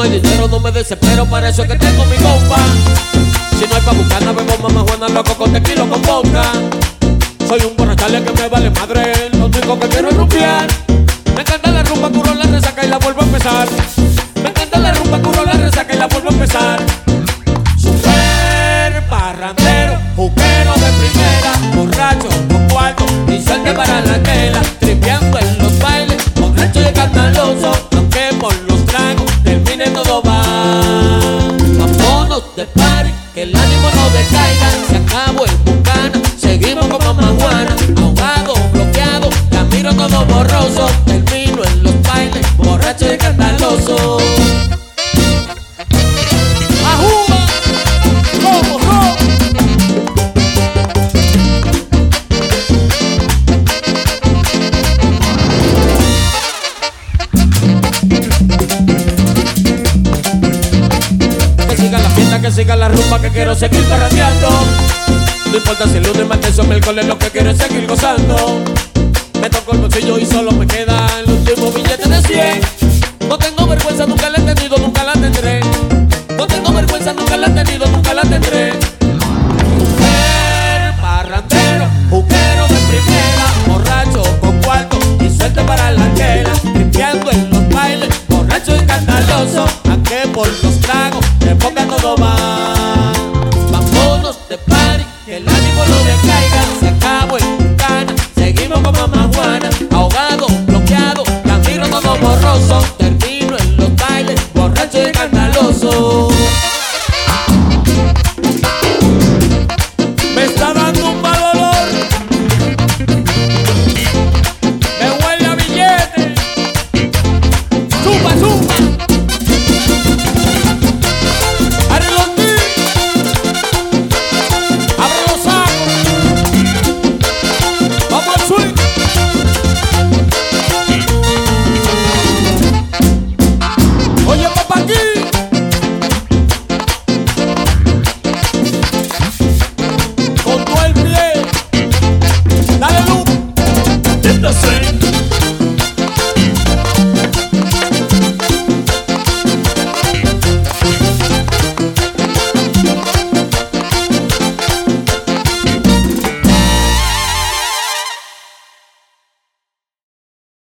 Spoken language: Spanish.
hay dinero no me desespero, para eso es que tengo mi compa. Si no hay pa' bucana, bebo mamá Juana, loco con tequila con vodka. Soy un borrachale que me vale madre, lo único que quiero es rumbear. Me encanta la rumba, curo la resaca y la vuelvo a empezar. Me encanta la rumba, curo la resaca y la vuelvo a empezar. Super parrandero, juquero de primera, borracho con cuarto y suerte para la tela. Tripeando en los bailes, borracho y escandaloso, aunque por los tragos termine todo mal. Vámonos de party, que el ánimo no decaiga. Se acabó el bucana, seguimos con mamá Juana. Ahogado, bloqueado, camino todo borroso. Termino en los bailes, borracho y escandaloso. ¡Ajuba! ¡Como rock! Que siga la fiesta, que siga la rumba, que quiero seguir parrandeando. No importa si el lunes, martes o miércoles, lo que quiero es seguir gozando. Me toco el bolsillo y solo me queda el último billete de 100. No tengo vergüenza, nunca la he tenido, nunca la tendré. No tengo vergüenza, nunca la he tenido, nunca la tendré. Mujer, parrandero, juquero de primera, borracho con cuarto y suerte para la anquela. Limpiando en los bailes, borracho y escandaloso, aunque por los